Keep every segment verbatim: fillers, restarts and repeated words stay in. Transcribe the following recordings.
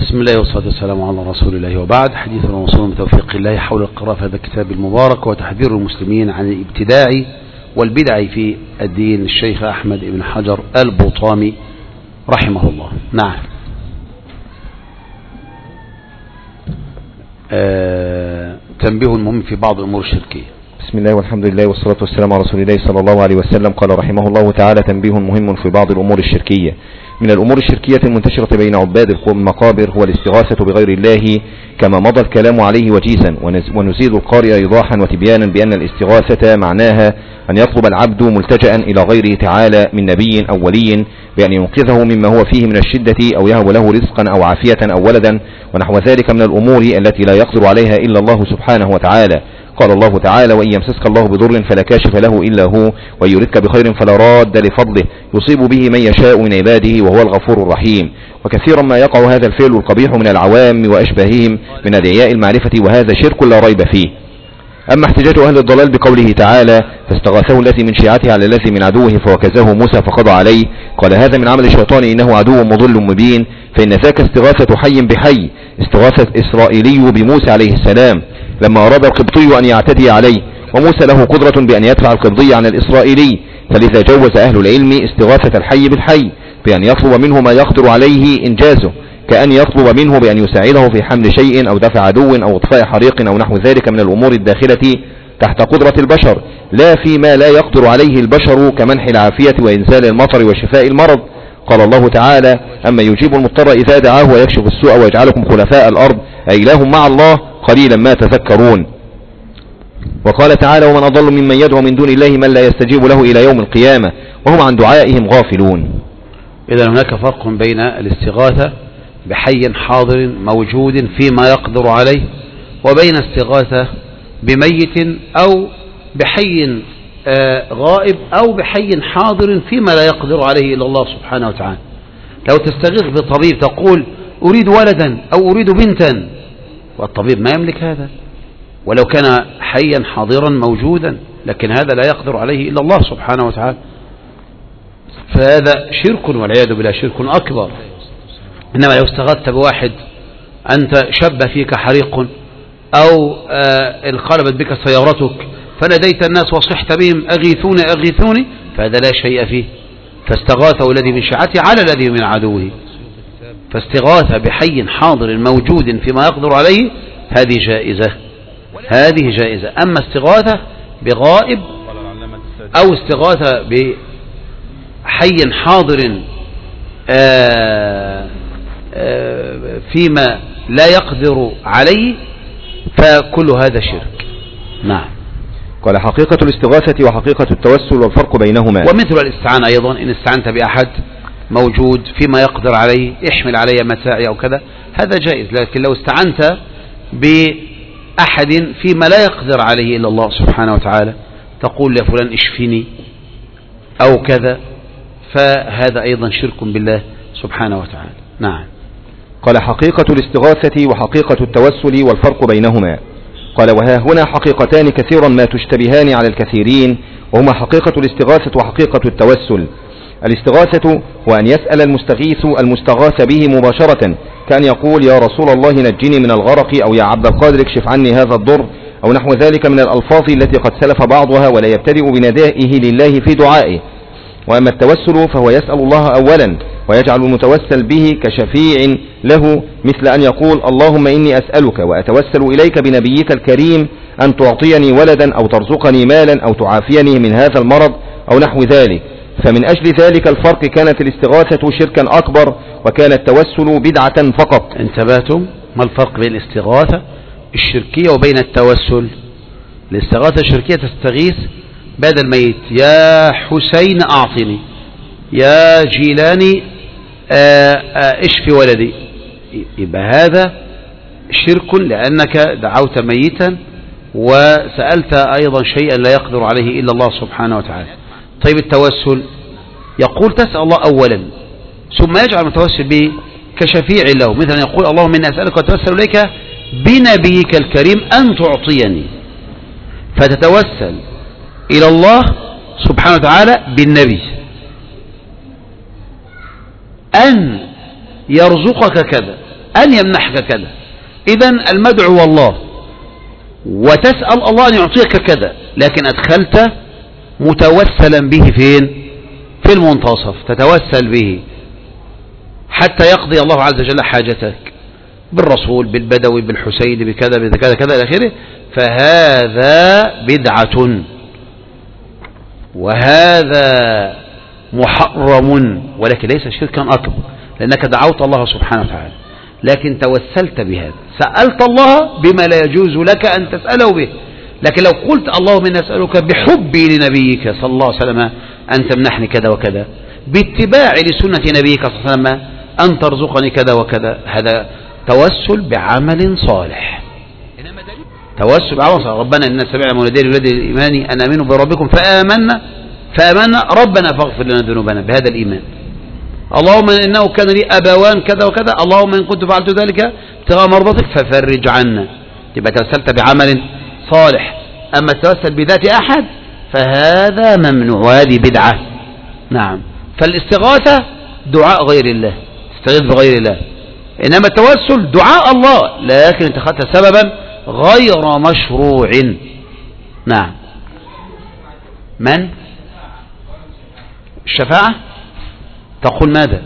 بسم الله والصلاة والسلام على رسول الله، وبعد. حديث وصول بتوفيق الله حول القراءة في هذا الكتاب المبارك وتحذير المسلمين عن الابتداع والبدع في الدين، الشيخ أحمد بن حجر البوطامي رحمه الله. نعم. آه تنبيه مهم في بعض الأمور الشركية. بسم الله والحمد لله والصلاة والسلام على رسول الله صلى الله عليه وسلم. قال رحمه الله تعالى: تنبيه مهم في بعض الأمور الشركية. من الأمور الشركية المنتشرة بين عباد المقابر هو الاستغاثة بغير الله، كما مضى الكلام عليه وجيزا، ونزيد القارئ إيضاحا وتبيانا بأن الاستغاثة معناها أن يطلب العبد ملتجأ إلى غيره تعالى من نبي أو ولي بأن ينقذه مما هو فيه من الشدة، أو يهب له رزقا أو عافية أو ولدا ونحو ذلك من الأمور التي لا يقدر عليها إلا الله سبحانه وتعالى. قال الله تعالى: وإن يمسسك الله بضر فلا كاشف له إلا هو، وإن يردك بخير فلا راد لفضله، يصيب به من يشاء من عباده وهو الغفور الرحيم. وكثيرا ما يقع هذا الفعل القبيح من العوام وأشباههم من أدعياء المعرفة، وهذا شرك لا ريب فيه. أما احتجاج أهل الضلال بقوله تعالى: فاستغاثه الذي من شيعته على الذي من عدوه فوكزه موسى فقضى عليه، قال: هذا من عمل الشيطان إنه عدو مضل مبين، فإن ذاك استغاثة حي بحي، استغاثة إسرائيلي بموسى عليه السلام لما أراد القبطي أن يعتدي عليه، وموسى له قدرة بأن يدفع القبطي عن الإسرائيلي، فلذا جوز أهل العلم استغاثة الحي بالحي بأن يطلب منه ما يقدر عليه إنجازه، كأن يطلب منه بأن يساعده في حمل شيء أو دفع عدو أو اطفاء حريق أو نحو ذلك من الأمور الداخلة تحت قدرة البشر، لا فيما لا يقدر عليه البشر كمنح العافية وإنزال المطر وشفاء المرض. قال الله تعالى: أما يجيب المضطر إذا دعاه ويكشف السوء ويجعلكم خلفاء الأرض أإله مع الله قليلا ما تذكرون. وقال تعالى: ومن أضل ممن يدعو من دون الله من لا يستجيب له إلى يوم القيامة وهم عن دعائهم غافلون. إذا هناك فرق بين الاستغاثة بحي حاضر موجود فيما يقدر عليه، وبين استغاثة بميت أو بحي غائب أو بحي حاضر فيما لا يقدر عليه إلا الله سبحانه وتعالى. لو تستغيث بطبيب تقول: أريد ولدا أو أريد بنتا، والطبيب ما يملك هذا، ولو كان حيا حاضرا موجودا، لكن هذا لا يقدر عليه إلا الله سبحانه وتعالى، فهذا شرك والعياذ بالله، شرك أكبر. إنما لو استغثت بواحد أنت شب فيك حريق أو آه انقلبت بك سيارتك فناديت الناس وصحت بهم: أغيثوني أغيثوني، فهذا لا شيء فيه، فاستغاثه الذي من شيعته على الذي من عدوه. فاستغاثة بحي حاضر موجود فيما يقدر عليه هذه جائزة، هذه جائزة. أما استغاثة بغائب أو استغاثة بحي حاضر آآ آآ فيما لا يقدر عليه فكل هذا شرك. نعم. قال: حقيقة الاستغاثة وحقيقة التوسل والفرق بينهما. ومثل الاستعانة أيضا، إن استعنت بأحد موجود فيما يقدر عليه، احمل علي متاعي أو كذا، هذا جائز. لكن لو استعنت بأحد فيما لا يقدر عليه إلا الله سبحانه وتعالى، تقول يا فلان اشفني أو كذا، فهذا أيضا شرك بالله سبحانه وتعالى. نعم. قال: حقيقة الاستغاثة وحقيقة التوسل والفرق بينهما. قال: وها هنا حقيقتان كثيرا ما تشتبهان على الكثيرين، وهما حقيقة الاستغاثة وحقيقة التوسل. الاستغاثة هو أن يسأل المستغيث المستغاث به مباشرة، كأن يقول: يا رسول الله نجني من الغرق، أو يا عبد القادر اكشف عني هذا الضر، أو نحو ذلك من الألفاظ التي قد سلف بعضها، ولا يبتدئ بندائه لله في دعائه. وأما التوسل فهو يسأل الله أولا ويجعل المتوسل به كشفيع له، مثل أن يقول: اللهم إني أسألك وأتوسل إليك بنبيك الكريم أن تعطيني ولدا أو ترزقني مالا أو تعافيني من هذا المرض أو نحو ذلك. فمن أجل ذلك الفرق كانت الاستغاثة شركا أكبر، وكان التوسل بدعة فقط. انتبهتم؟ ما الفرق بين الاستغاثة الشركية وبين التوسل؟ الاستغاثة الشركية تستغيث بعد الميت: يا حسين أعطني، يا جيلاني اشفي ولدي، يبقى هذا شرك لأنك دعوت ميتا وسألت أيضا شيئا لا يقدر عليه إلا الله سبحانه وتعالى. طيب التوسل يقول: تسأل الله أولا ثم يجعل المتوسل به كشفيع له، مثلا يقول: اللهم إني أسألك وأتوسل إليك بنبيك الكريم أن تعطيني، فتتوسل إلى الله سبحانه وتعالى بالنبي أن يرزقك كذا أن يمنحك كذا. إذن المدعو الله وتسأل الله أن يعطيك كذا، لكن أدخلت متوسلا به فين؟ في المنتصف، تتوسل به حتى يقضي الله عز وجل حاجتك بالرسول، بالبدوي، بالحسين، بكذا بكذا كذا إلى آخره. فهذا بدعة وهذا محرم، ولكن ليس شركا أكبر، لأنك دعوت الله سبحانه وتعالى، لكن توسلت بهذا، سألت الله بما لا يجوز لك أن تسأله به. لكن لو قلت اللهم إني أسألك بحبي لنبيك صلى الله عليه وسلم أن تمنحني كذا وكذا، باتباع لسنة نبيك صلى الله عليه وسلم أن ترزقني كذا وكذا، هذا توسل بعمل صالح. توسل بعمل صالح. ربنا إننا سمعنا مناديا ينادي للإيمان أن آمنوا بربكم فآمنا فآمنا ربنا فاغفر لنا ذنوبنا، بهذا الإيمان. اللهم إنه كان لي أبوان كذا وكذا، اللهم إن كنت فعلت ذلك ابتغاء مرضاتك ففرج عنا. تبقى توسلت بعمل صالح. أما التوسل بذات أحد فهذا ممنوع، وهذه بدعة. نعم. فالاستغاثة دعاء غير الله، استغيث بغير الله. إنما التوسل دعاء الله، لكن اتخذت سببا غير مشروع. نعم. من؟ الشفاعة؟ تقول ماذا؟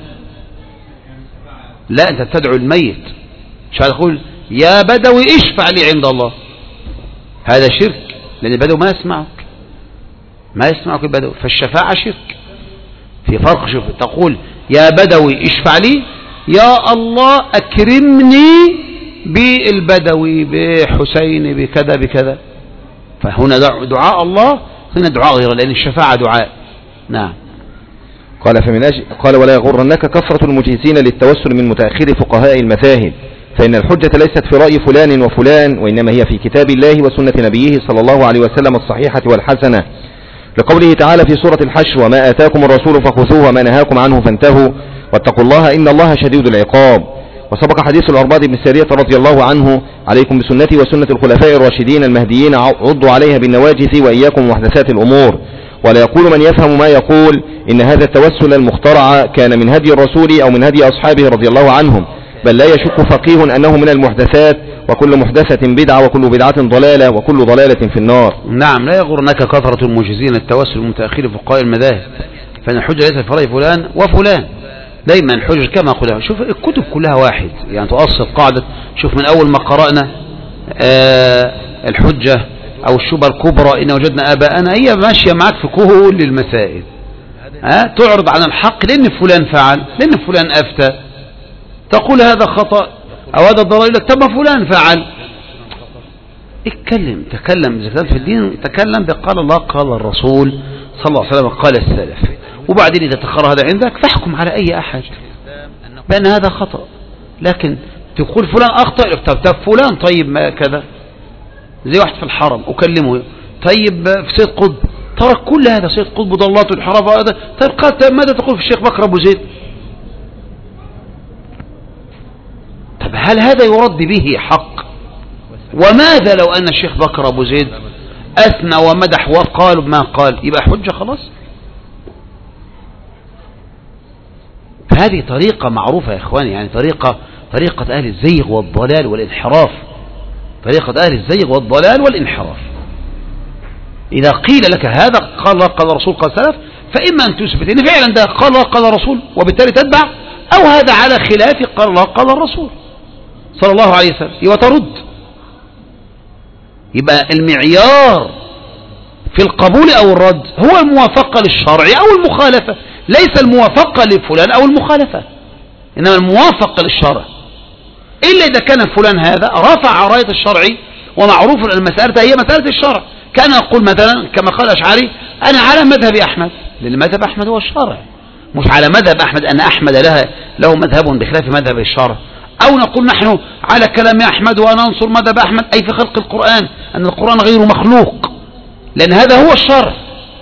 لا، أنت تدعو الميت، مش هتقول يا بدوي اشفع لي عند الله، هذا شرك، لأن البدوي ما يسمعك، ما يسمعك البدوي، فالشفاعة شرك. في فرق. شوف، تقول يا بدوي اشفع لي، يا الله أكرمني بالبدوي بحسين بكذا بكذا، فهنا دعاء الله، هنا دعاء غير، لأن الشفاعة دعاء. نعم. قال فمن أجل قال ولا يغرنك كثرة المجيزين للتوسل من متأخر فقهاء المذاهب، فإن الحجة ليست في رأي فلان وفلان، وإنما هي في كتاب الله وسنة نبيه صلى الله عليه وسلم الصحيحة والحسنة، لقوله تعالى في سورة الحشر وما آتاكم الرسول فخذوه وما نهاكم عنه فانتهوا واتقوا الله إن الله شديد العقاب. وسبق حديث العرباض بن سارية رضي الله عنه عليكم بسنتي وسنة الخلفاء الراشدين المهديين عضوا عليها بالنواجذ وإياكم محدثات الأمور. ولا يقول من يفهم ما يقول إن هذا التوسل المخترع كان من هدي الرسول أو من هدي أصحابه رضي الله عنهم، بل لا يشك فقيه أنه من المحدثات، وكل محدثة بدعة وكل بدعة ضلالة وكل ضلالة في النار. نعم. لا يغرنك كثرة الموجزين التوسل المتأخر فقهاء المذاهب، فإن الحجة ليست في رأي فلان وفلان، دايما الحجة كما قلنا. شوف الكتب كلها واحد، يعني تؤصل قاعدة. شوف من أول ما قرأنا آه الحجة أو الشبهة الكبرى إن وجدنا آباءنا، هي ماشية معك في كل المسائل. ها آه تعرض عن الحق لأن فلان فعل، لأن فلان أفتى، تقول هذا خطأ أو هذا ضلال، لك طب فلان فعل. اتكلم، تكلم إذا كنت في الدين، تكلم بقال الله قال الرسول صلى الله عليه وسلم قال السلف، وبعدين إذا تخرج هذا عندك فاحكم على أي أحد بأن هذا خطأ. لكن تقول فلان أخطأ، طب طب فلان طيب ما كذا، زي واحد في الحرم أكلمه طيب في سيد قطب ترك كل هذا، سيد قطب ضلاته الحرف هذا، طيب قال ماذا تقول في الشيخ بكر أبو زيد؟ طب هل هذا يرد به حق؟ وماذا لو أن الشيخ بكر أبو زيد أثنى ومدح وقال ما قال، يبقى حجة خلاص؟ فهذه طريقة معروفة يا إخواني، يعني طريقة طريقة أهل الزيغ والضلال والانحراف، طريقة أهل الزيغ والضلال والانحراف. إذا قيل لك هذا قال الله قال الرسول قال سلف، فإما أن تثبت إن فعلا ده قال الله قال الرسول وبالتالي تتبع، أو هذا على خلاف قال الله قال الرسول صلى الله عليه وسلم، يبقى ترد. يبقى المعيار في القبول أو الرد هو الموافقة للشرع أو المخالفة، ليس الموافقة لفلان أو المخالفة، إنما الموافقة للشرع. إلا إذا كان فلان هذا رفع راية الشرع، ومعروف أن المسألة هي مسألة الشرع، كان يقول مثلا كما قال الأشعري أنا على مذهب أحمد، لأن مذهب أحمد هو الشرع، مش على مذهب أحمد أن أحمد لها له مذهب بخلاف مذهب الشرع. أو نقول نحن على كلام أحمد وننصر مذهب أحمد، أي في خلق القرآن، أن القرآن غير مخلوق، لأن هذا هو الشرع.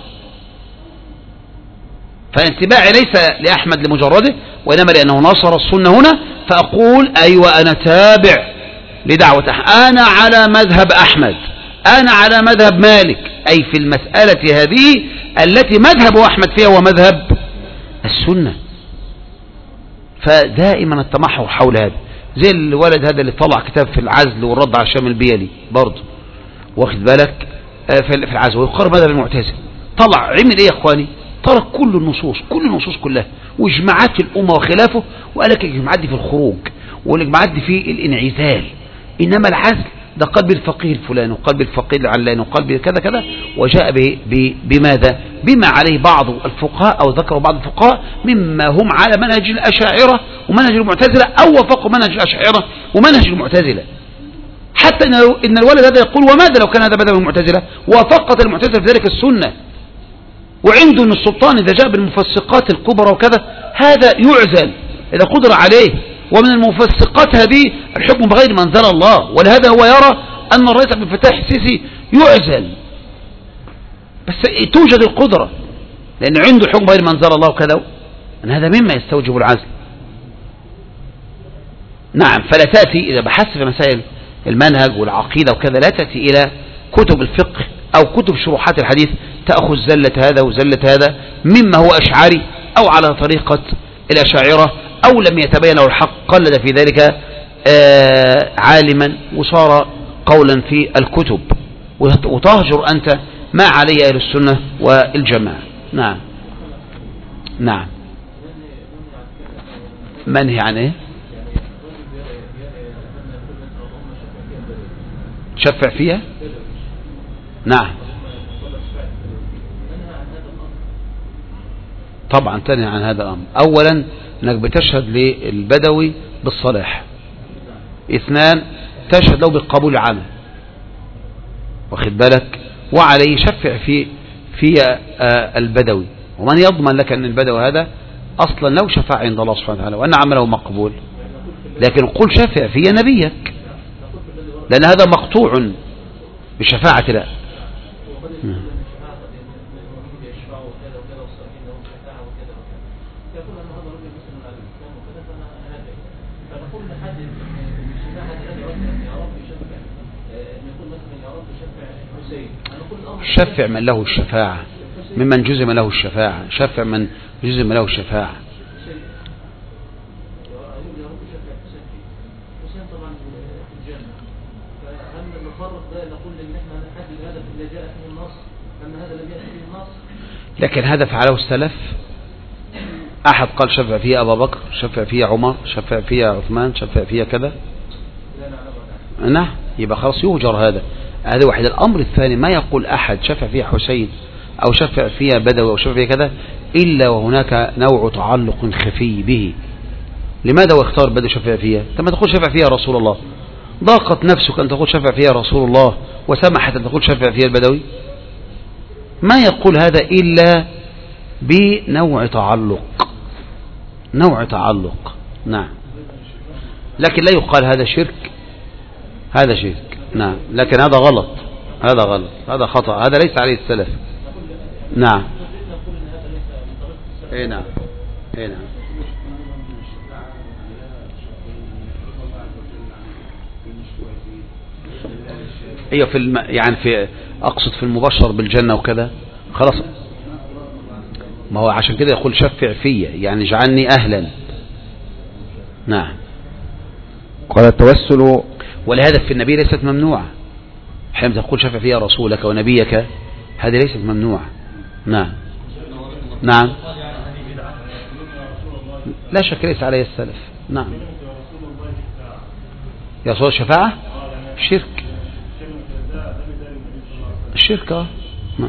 فانتباعي ليس لأحمد لمجرده، وإنما لأنه نصر السنة هنا، فأقول أيوة أنا تابع لدعوة أحمد، أنا على مذهب أحمد، أنا على مذهب مالك، أي في المسألة هذه التي مذهب أحمد فيها ومذهب السنة. فدائما التمحور حول هذا، زي الولد هذا اللي طلع كتاب في العزل والرد على الشام البيلي برضه، واخد بالك، في العزل، ويقر ماذا بالمعتزله. طلع عمل ايه يا اخواني؟ ترك كل النصوص، كل النصوص كلها واجماعات الامه وخلافه، وقال لك الاجماعات دي في الخروج والاجماعات دي في الانعزال، انما العزل ده قلب الفقيه الفلاني وقلب الفقيه العلاني وقلب كذا كذا، وجاء بماذا؟ بما عليه بعض الفقهاء او ذكروا بعض الفقهاء مما هم على منهج الاشاعره ومنهج المعتزله، او وفقوا منهج الاشاعره ومنهج المعتزله. حتى ان الولد هذا يقول وماذا لو كان هذا بدل المعتزله؟ وفقت المعتزله في ذلك السنه، وعنده ان السلطان اذا جاء بالمفسقات الكبرى وكذا هذا يعزل اذا قدر عليه، ومن المفسقات هذه الحكم بغير ما انزل الله، ولهذا هو يرى ان الرئيس عبد الفتاح السيسي يعزل، بس توجد القدرة لان عنده حكم بغير ما انزل الله وكذا، ان هذا مما يستوجب العزل. نعم، فلا تأتي اذا بحثت في مسائل المنهج والعقيدة وكذا لا تأتي الى كتب الفقه او كتب شروحات الحديث تأخذ زلة هذا وزلة هذا مما هو أشعري أو على طريقة الأشاعرة، أو لم يتبين له الحق قلد في ذلك عالما وصار قولا في الكتب، وتهجر أنت ما عليه أهل السنة والجماعة. نعم نعم. منهي عن إيه؟ شفع فيها. نعم طبعا تنهي عن هذا الأمر. أولا أنك بتشهد للبدوي بالصلاح، اثنان تشهد له بالقبول العام، واخد بالك، وعليه شفع في في البدوي، ومن يضمن لك أن البدوي هذا أصلا لو شفع عند الله سبحانه وتعالى وأن عمله مقبول، لكن قل شفع في نبيك لأن هذا مقطوع بشفاعة الله. شفع من له الشفاعة ممن جزم له الشفاعة، شفع من جزم له الشفاعة. لكن هذا فعله السلف، أحد قال شفع فيه أبا بكر، شفع فيه عمر، شفع فيه عثمان، شفع فيه كذا، نعم، يبقى خلاص يهجر هذا. هذا واحد. الأمر الثاني ما يقول أحد شفع فيه حسين أو شفع فيه بدوي أو شفع فيه كذا إلا وهناك نوع تعلق خفي به. لماذا واختار بدوي شفع فيها؟ أنت ما تقول شفع فيها رسول الله، ضاقت نفسك أن تقول شفع فيها رسول الله وسمحت أن تقول شفع فيها البدوي؟ ما يقول هذا إلا بنوع تعلق، نوع تعلق. نعم، لكن لا يقال هذا شرك، هذا شرك. نعم، لكن هذا غلط، هذا غلط، هذا خطأ، هذا ليس عليه السلف. نعم اي نعم اي نعم. ايوه في الم... يعني في اقصد في المبشر بالجنة وكذا خلاص، ما هو عشان كده يقول شفع فيا يعني اجعلني اهلا. نعم. قال التوسل، ولهذا في النبي ليست ممنوعة، حين تقول شفع فيها رسولك ونبيك هذه ليست ممنوعة. نعم نعم لا شك ليس عليه السلف. نعم. يا صور الشفاعة شرك، الشرك. نعم.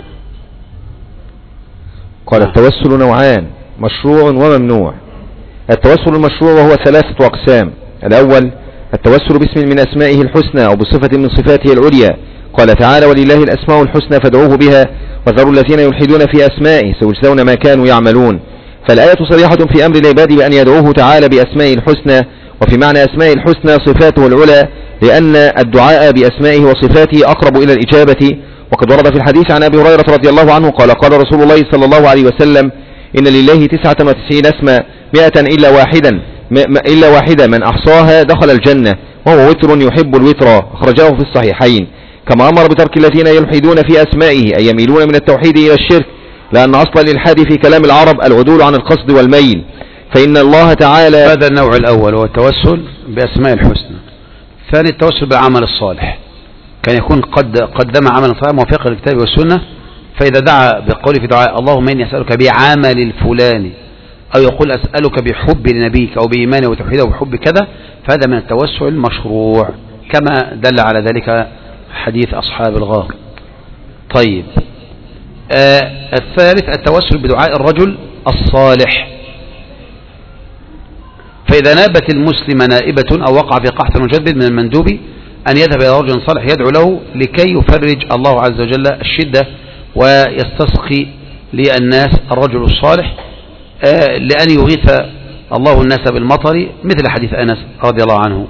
قال التوسل نوعان، مشروع وممنوع. التوسل المشروع وهو ثلاثة أقسام. الأول التوسل باسم من أسمائه الحسنى أو بصفة من صفاته العليا. قال تعالى ولله الأسماء الحسنى فادعوه بها وذروا الذين يلحدون في أسمائه سيجزون ما كانوا يعملون. فالآية صريحة في أمر العباد بأن يدعوه تعالى بأسمائه الحسنى، وفي معنى أسمائه الحسنى صفاته العلى، لأن الدعاء بأسمائه وصفاته أقرب إلى الإجابة. وقد ورد في الحديث عن أبي هريرة رضي الله عنه قال قال رسول الله صلى الله عليه وسلم إن لله تسعة وتسعين اسما مئة إلا واحدا إلا واحدة من أحصاها دخل الجنة وهو وتر يحب الوتر، أخرجاه في الصحيحين. كما أمر بترك الذين يلحدون في أسمائه أي يميلون من التوحيد إلى الشرك، لأن أصل الإلحاد في كلام العرب العدول عن القصد والميل. فإن الله تعالى. هذا النوع الأول هو التوسل بأسماء الحسنى. ثاني التوسل بالعمل الصالح، كان يكون قد قدم عملا صالحا موافقا للكتاب والسنة، فإذا دعا بقوله في دعاء اللهم إني أسألك بعمل الفلاني، أو يقول أسألك بحب لنبيك أو بإيمانه وتوحيده وحب كذا، فهذا من التوسل المشروع كما دل على ذلك حديث أصحاب الغار. طيب آه الثالث التوسل بدعاء الرجل الصالح، فإذا نابت المسلم نائبة أو وقع في قحط مجدد من المندوب أن يذهب إلى رجل صالح يدعو له لكي يفرج الله عز وجل الشدة ويستسقي للناس الرجل الصالح، آه لأن يغيث الله الناس بالمطر، مثل حديث أنس رضي الله عنه،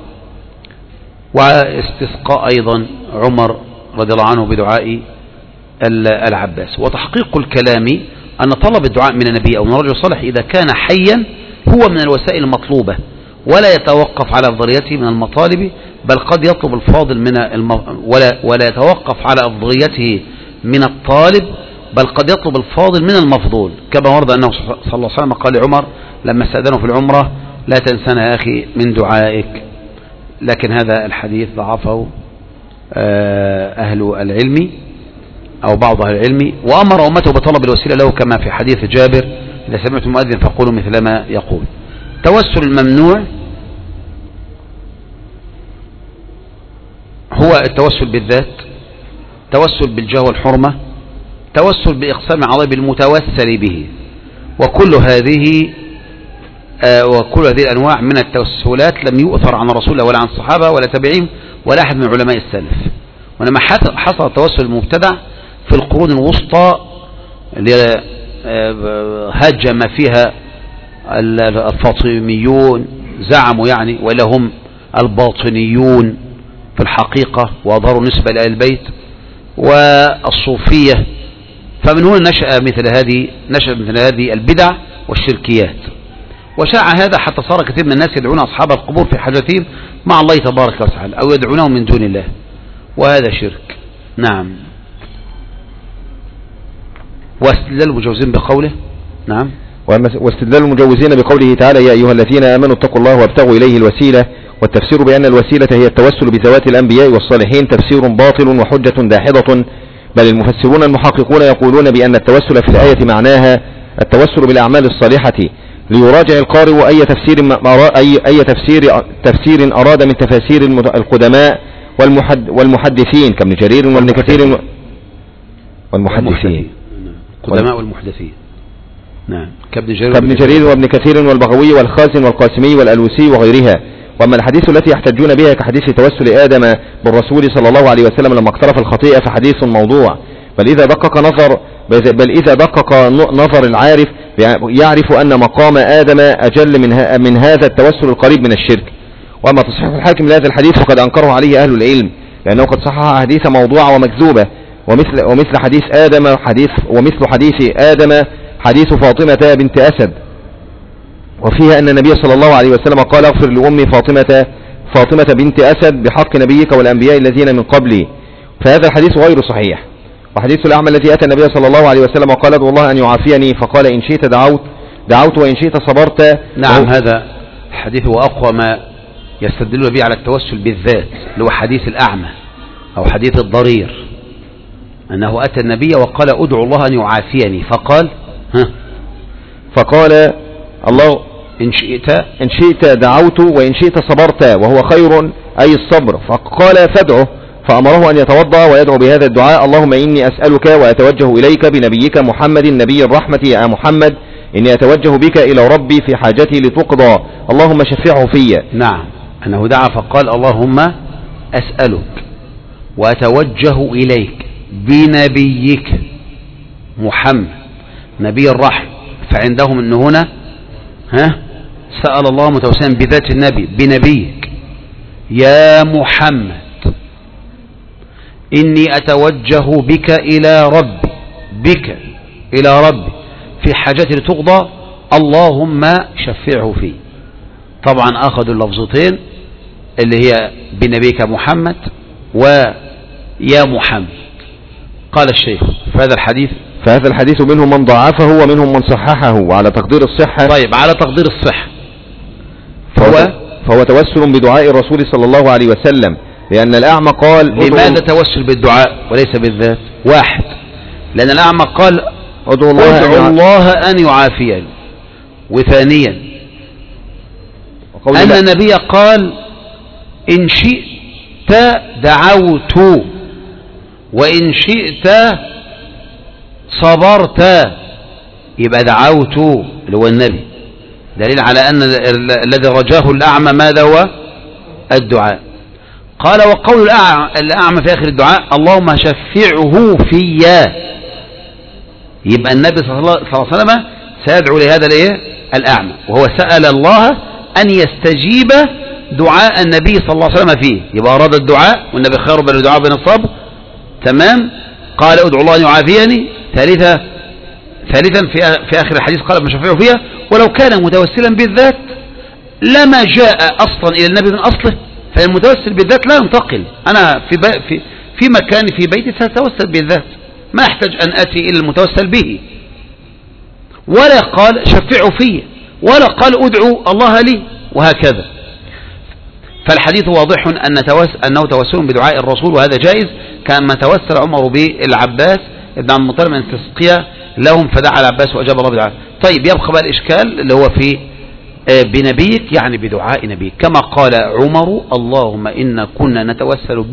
واستسقاء أيضا عمر رضي الله عنه بدعاء العباس. وتحقيق الكلام أن طلب الدعاء من النبي أو من رجل صالح إذا كان حيا هو من الوسائل المطلوبة، ولا يتوقف على أفضليته من المطالب، بل قد يطلب الفاضل من الم... ولا, ولا يتوقف على أفضليته من الطالب، بل قد يطلب الفاضل من المفضول، كما ورد أنه صلى الله عليه وسلم قال لعمر لما استأذنه في العمرة لا تنسنا يا أخي من دعائك. لكن هذا الحديث ضعفه أهل العلم أو بعض أهل العلم، وأمر أمته بطلب الوسيلة له كما في حديث جابر إذا سمعتم المؤذن فقولوا مثل ما يقول. توسل الممنوع هو التوسل بالذات، توسل بالجاه والحرمة، توسل بإقسام عظيم المتوسل به، وكل هذه آه وكل هذه الأنواع من التوسلات لم يؤثر عن رسول الله ولا عن الصحابة ولا تابعين ولا أحد من علماء السلف، وإنما حصل التوسل المبتدع في القرون الوسطى اللي هجم فيها الفاطميون زعموا يعني، وإلا هم الباطنيون في الحقيقة وأظهروا نسبة لآل البيت، والصوفية. فمن هنا نشأ مثل هذه نشأ مثل هذه البدع والشركيات، وشاع هذا حتى صار كثير من الناس يدعون أصحاب القبور في حاجتهم مع الله تبارك وتعالى، أو يدعونهم من دون الله، وهذا شرك. نعم. واستدلال المجوزين بقوله نعم واستدلال المجوزين بقوله تعالى يا أيها الذين آمنوا اتقوا الله وابتغوا إليه الوسيلة، والتفسير بأن الوسيلة هي التوسل بذوات الأنبياء والصالحين تفسير باطل وحجة داحضة، بل المفسرون المحققون يقولون بأن التوسل في الآية معناها التوسل بالأعمال الصالحة، ليراجع القارئ أي تفسير أي, أي تفسير تفسير أراد من تفاسير القدماء والمحد والمحدثين كابن جرير وابن كثير والمحدثين القدماء والمحدثين. نعم كابن جرير, كابن جرير وابن كثير والبغوي والخازن والقاسمي والألوسي وغيرها. وأما الحديث التي يحتجون بها كحديث توسل آدم بالرسول صلى الله عليه وسلم لما اقترف الخطيئة فحديث موضوع، بل إذا دقق نظر بل إذا دقق نظر العارف يعرف أن مقام آدم أجل من من هذا التوسل القريب من الشرك. وأما تصحيح الحاكم لهذا الحديث فقد أنكره عليه أهل العلم، لأنه قد صحح حديث موضوعة ومكذوبة، ومثل ومثل حديث آدم حديث ومثل حديث آدم حديث فاطمة بنت أسد، وفيها أن النبي صلى الله عليه وسلم قال اغفر لأمي فاطمة فاطمة بنت أسد بحق نبيك والأنبياء الذين من قبلي، فهذا الحديث غير صحيح. وحديث الأعمى الذي أتى النبي صلى الله عليه وسلم وقال ادعو الله أن يعافيني فقال إن شئت دعوت دعوت وإن شئت صبرت. نعم هذا الحديث هو أقوى ما يستدلون به على التوسل بالذات، اللي هو حديث الأعمى أو حديث الضرير، أنه أتى النبي وقال ادعو الله أن يعافيني فقال ها فقال الله إن شئت إن شئت دعوت وإن شئت صبرت وهو خير أي الصبر، فقال فادعه، فأمره أن يتوضأ ويدعو بهذا الدعاء اللهم إني أسألك وأتوجه إليك بنبيك محمد نبي الرحمة يا محمد إني أتوجه بك إلى ربي في حاجتي لتقضى اللهم شفعه في. نعم أنه دعا فقال اللهم أسألك وأتوجه إليك بنبيك محمد نبي الرحمة، فعندهم أنه هنا ها سأل الله متوسلا بذات النبي بنبيك يا محمد إني أتوجه بك إلى ربي بك إلى ربي في حاجتي لتقضى اللهم شفعه فيه. طبعا أخذوا اللفظتين اللي هي بنبيك محمد ويا محمد. قال الشيخ فهذا الحديث فهذا الحديث منهم من ضعفه ومنهم من صححه، وعلى تقدير الصحة طيب على تقدير الصحة فهو, فهو توسل بدعاء الرسول صلى الله عليه وسلم، لأن الأعمى قال لماذا توسل بالدعاء وليس بالذات؟ واحد، لأن الأعمى قال ادعو الله, أدعو الله أن يعافيني. وثانيا أن النبي قال إن شئت دعوت وإن شئت صبرت، يبقى دعوت اللي هو النبي، دليل على أن الذي رجاه الأعمى ماذا هو؟ الدعاء. قال وقول الأعمى في آخر الدعاء اللهم شفعه فيا، يبقى النبي صلى الله عليه وسلم سيدعو لهذا الايه الأعمى، وهو سأل الله أن يستجيب دعاء النبي صلى الله عليه وسلم فيه، يبقى أراد الدعاء والنبي خير بين الدعاء بين الصبر. تمام. قال ادعو الله أن يعافيني. ثالثا ثالثا في في آخر الحديث قال ابن شفيع فيها، ولو كان متوسلا بالذات لما جاء أصلا إلى النبي من أصله، فالمتوسل بالذات لا ينتقل. أنا في في في مكاني في بيتي سأتوسل بالذات، ما أحتاج أن أتي إلى المتوسل به. ولا قال شفعوا فيه، ولا قال ادعوا الله لي، وهكذا. فالحديث واضح أن أنه توسل بدعاء الرسول، وهذا جائز، كما توسل عمر بالعباس ابن عبد المطلب من تسقية لهم فدعا العباس وأجاب الله بدعاء. طيب يبقى بقى الإشكال اللي هو في بنبيك، يعني بدعاء نبيك، كما قال عمر اللهم إن كنا نتوسل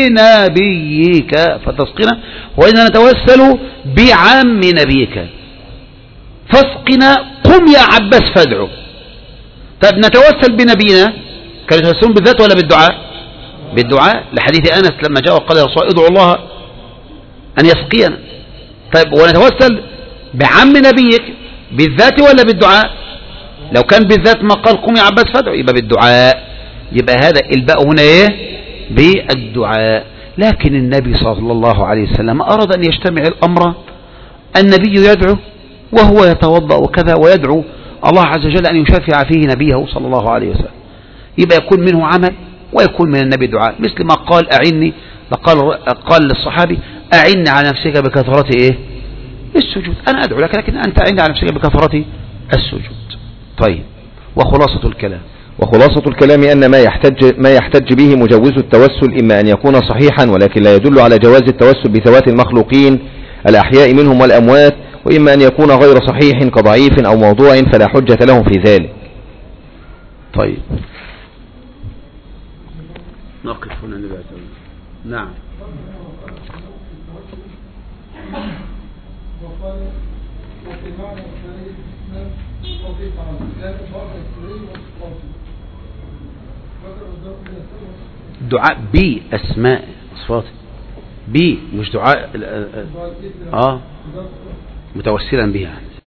بنبيك فتسقنا، وإنا نتوسل بعم نبيك فاسقنا، قم يا عباس فادعو. طيب نتوسل بنبينا، كانوا يتوسلون بالذات ولا بالدعاء؟ بالدعاء، لحديث أنس لما جاء وقال يا رسول الله ادعو الله أن يسقينا. طيب ونتوسل بعم نبيك بالذات ولا بالدعاء؟ لو كان بالذات ما قال قم يا عباس فادعو، يبقى بالدعاء. يبقى هذا الباء هنا ايه؟ بالدعاء. لكن النبي صلى الله عليه وسلم أراد أن يجتمع الأمر، النبي يدعو وهو يتوضأ وكذا، ويدعو الله عز وجل أن يشفع فيه نبيه صلى الله عليه وسلم، يبقى يكون منه عمل ويكون من النبي دعاء. مثل ما قال أعني، قال, قال للصحابي أعني على نفسك بكثرة إيه؟ السجود. أنا أدعو لك لكن أنت أعني على نفسك بكثرة السجود. طيب وخلاصة الكلام وخلاصة الكلام أن ما يحتج, ما يحتج به مجوز التوسل إما أن يكون صحيحا ولكن لا يدل على جواز التوسل بذوات المخلوقين الأحياء منهم والأموات، وإما أن يكون غير صحيح كضعيف أو موضوع فلا حجة لهم في ذلك. طيب نقف هنا نبقى. نعم. دعاء بأسماء صفات بي، مش دعاء اه متوسلا بها.